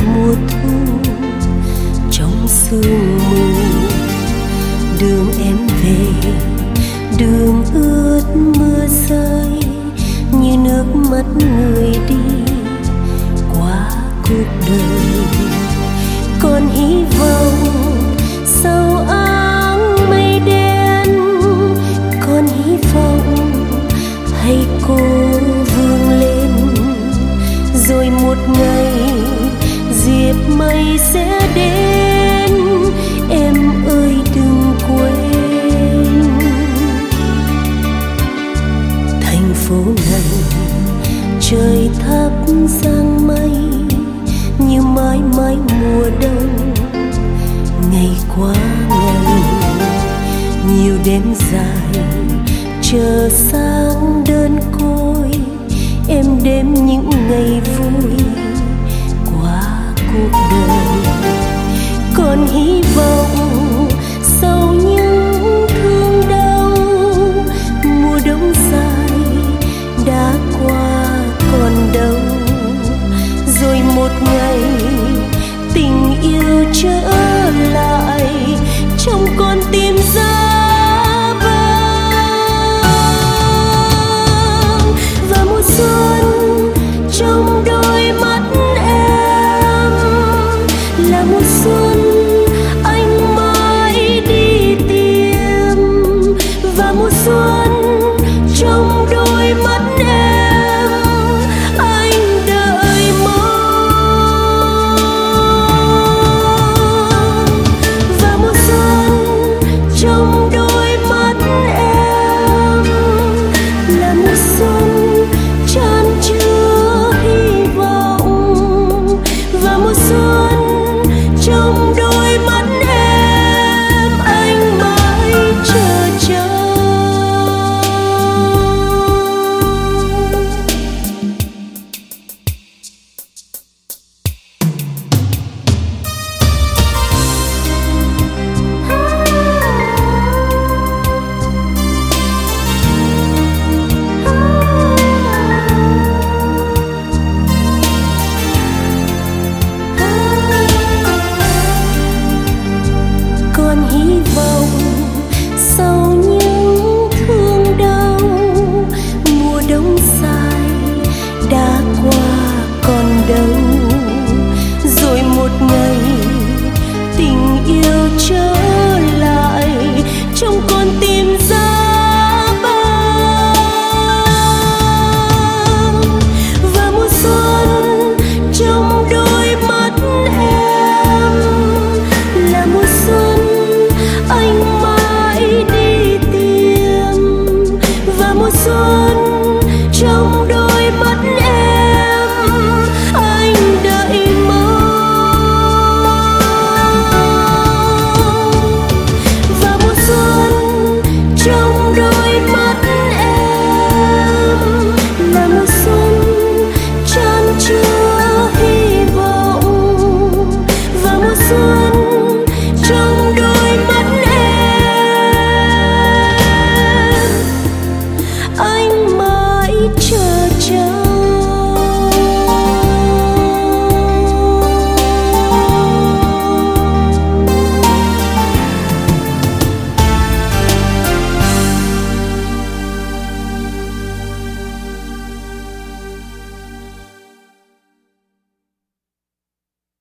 mùa thu trong sương mù. Đường em về, đường ướt mưa rơi như nước mắt người đi qua cuộc đời. Còn hy vọng sau áng mây đen, còn hy vọng hay cô vươn lên, rồi một ngày diệp mây sẽ đến. Em ơi đừng quên, thành phố này trời thấp giăng mây như mãi mãi mùa đông. Ngày qua ngày nhiều đêm dài chờ sáng đơn côi, em đêm những ngày vui